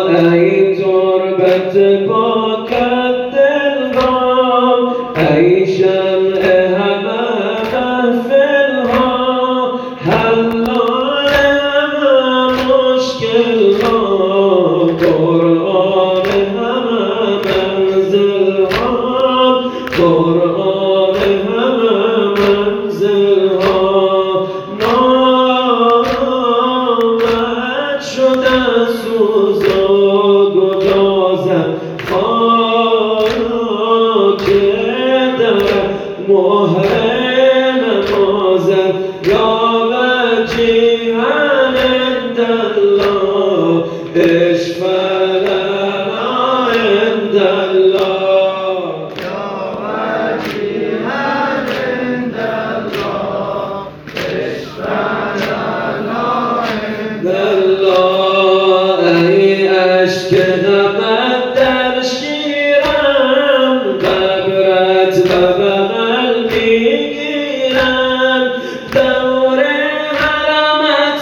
ای تربت پاکت دلها، ای شمع همه محفلها، حلال همه مشکلها، قرآن همه منزلها، قرآن همه منزلها. نامت شده سوز و گدازم، خاک در مهر نمازم، یا وجیها عند الله اشفع لنا عند الله، یا وجیها عند الله اشفع لنا عند الله. ای اشک غمت در شیرم، قبرت به بغل میگیرم، دور حرمت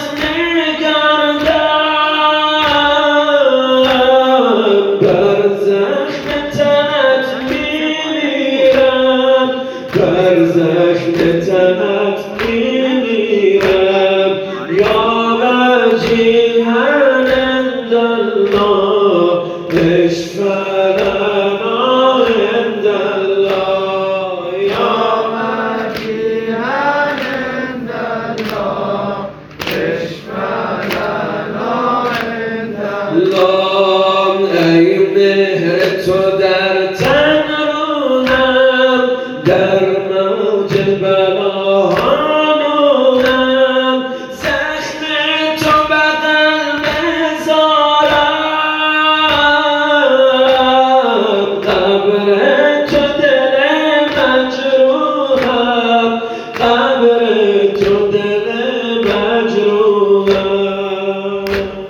میگردم، بر زخم تنت میمیرم، بر زخم تنت میمیرم، یا وجیها عند الله اشفع لنا عند الله، یا وجیها عند الله اشفع لنا عند الله. ای مهر تو در تن روحم، در موج بلاها نورم، زخم تو به قلب زارم، قبر تو دل مجروحم، قبر تو دل مجروحم،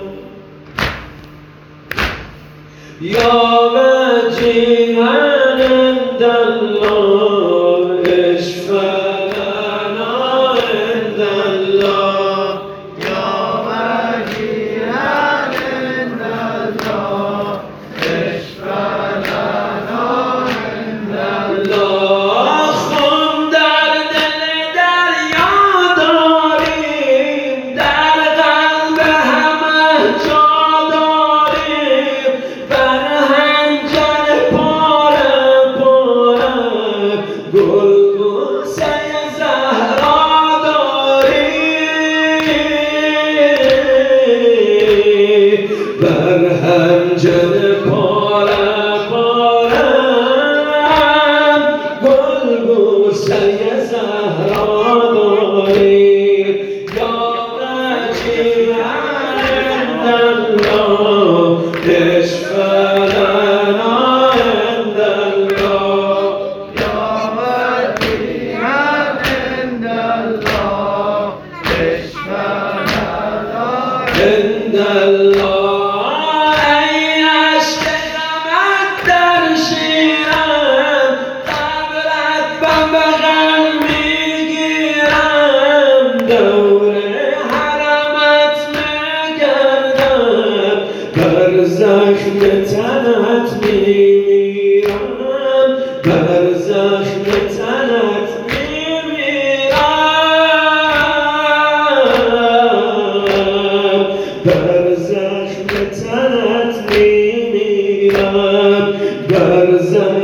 یا وجیها عند الله اشفع لنا عند الله، یا وجیها عند الله اشفع لنا عند الله. خون در دل دریا داریم، در قلب همه جا داریم، بر حنجر پاره پاره گلبوسه زهرا داریم، بر حنجر پاره پاره گلبوسه زهرا داریم، یا وجیها عند الله اشفع لنا عند الله، یا وجیها عند الله اشفع لنا عند الله. ای اشک غمت در شیرم، قبرت به بغل میگیرم، دور حرمت میگردم، بر زخم تنت میمیرم، بر زخم تنت میمیرم، بر زخم تنت میمیرم، بر زخم